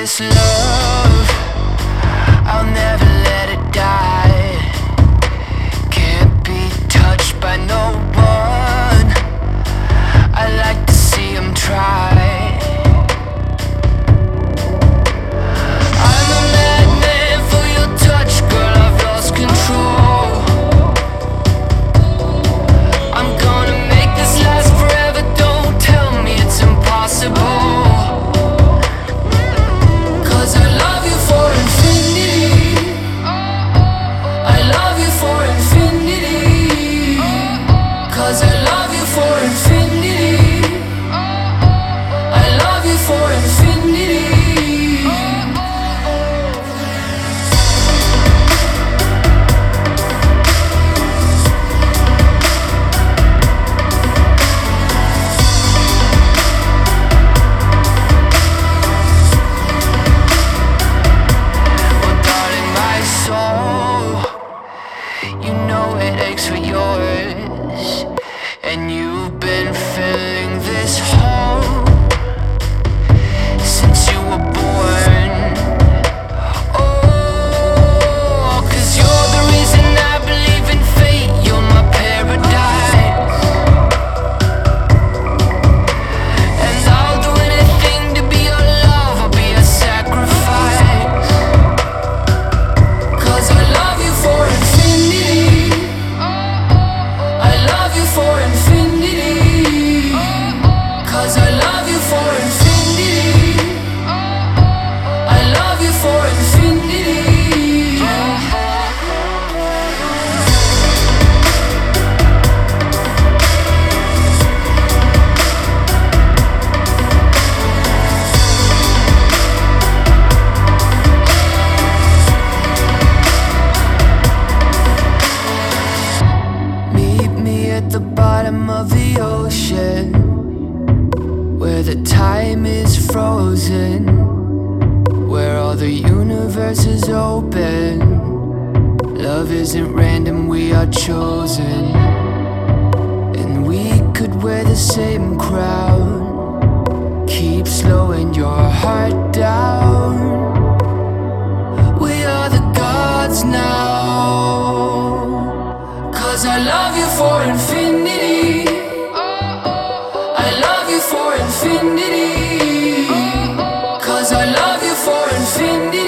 this love, I'll never let it die. Can't be touched by no one. I like to see them try. I'm a madman for your touch, girl, I've lost control. I'm gonna make this last forever, don't tell me it's impossible. And you've been filling this hole since you were born. Oh, 'cause you're the reason I believe in fate. You're my paradise, and I'll do anything to be your love. I'll be a sacrifice, 'cause I love you for infinity. I love you for infinity, 'cause I love you for infinity. I love you for infinity. Meet me at the bottom of the ocean, where the time is frozen, where all the universe is open. Love isn't random, we are chosen. And we could wear the same crown. Keep slowing your heart down. We are the gods now, 'cause I love you for infinity. I love you for infinity, 'cause I love you for infinity.